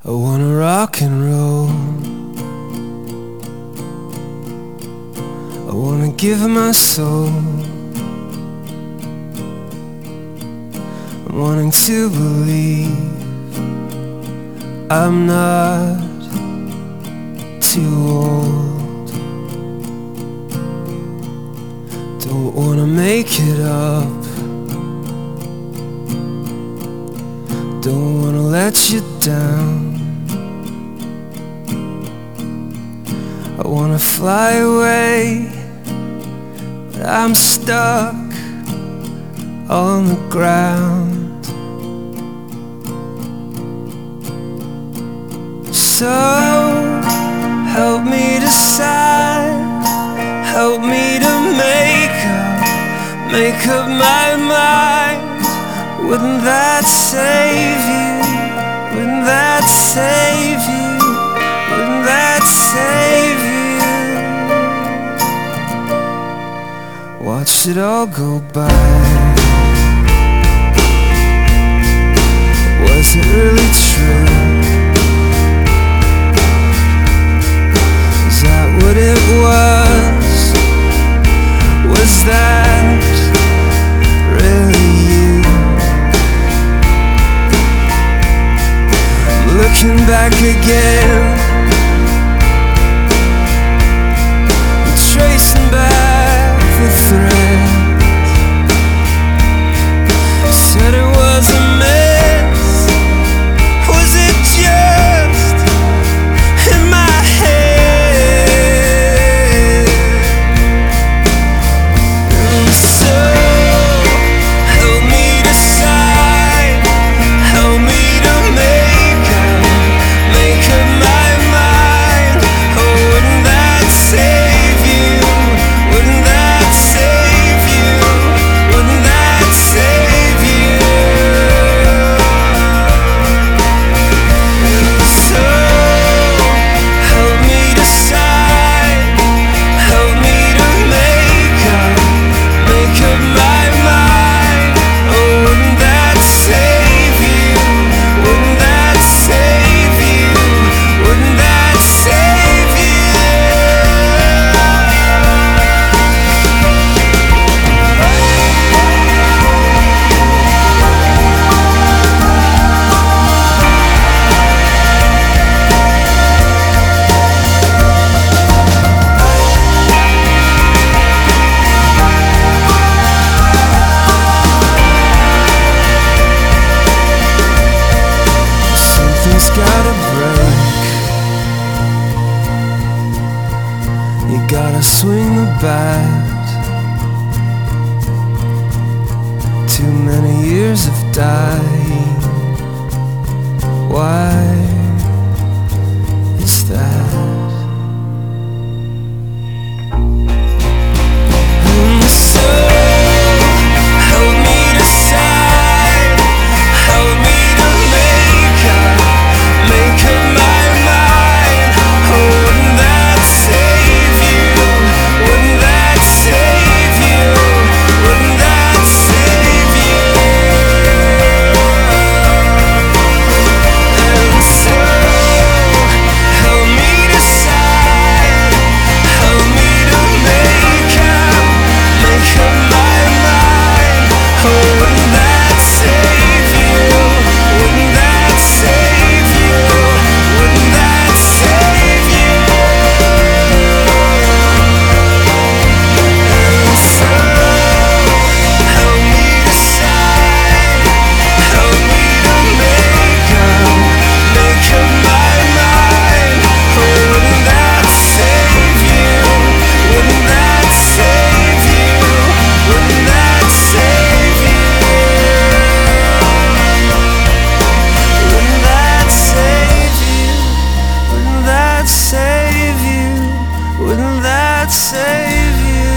I wanna rock and roll. I wanna give my soul. I'm wanting to believe I'm not too old. Don't wanna make it up. Don't wanna let you down. I wanna fly away, but I'm stuck on the ground. So help me decide, help me to make up my mind. Wouldn't that save you? Wouldn't that save you? Wouldn't that save you? Watch it all go by. Was it really true? Is that what it was? Was that really you? I'm looking back again, tracing back the thread. Said it was a mess. Was it just in my head? And so help me decide, help me to make up my mind. Oh, wouldn't that save you? Wouldn't that save you? Wouldn't that save you? So help me decide, help me to make up my mind. Oh, wouldn't that save you? Wouldn't that save you? Wouldn't that save you? Something's gotta break. You gotta swing the bat. Too many years of dying. Why is that? So help me decide, help me to make up my mind. Oh, wouldn't that save you? Wouldn't that save you? Wouldn't that save you? And so help me decide, help me to make up my mind. Oh, wouldn't that save you? Wouldn't that save you? Wouldn't that save you? And so help me decide, help me to make up my mind. Oh, wouldn't that save you? Wouldn't that save you? Wouldn't that save you? Wouldn't that save you? Wouldn't that save you? Wouldn't that save you?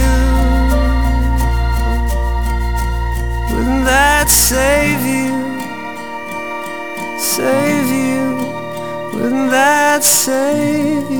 Wouldn't that save you? Save you? Wouldn't that save you?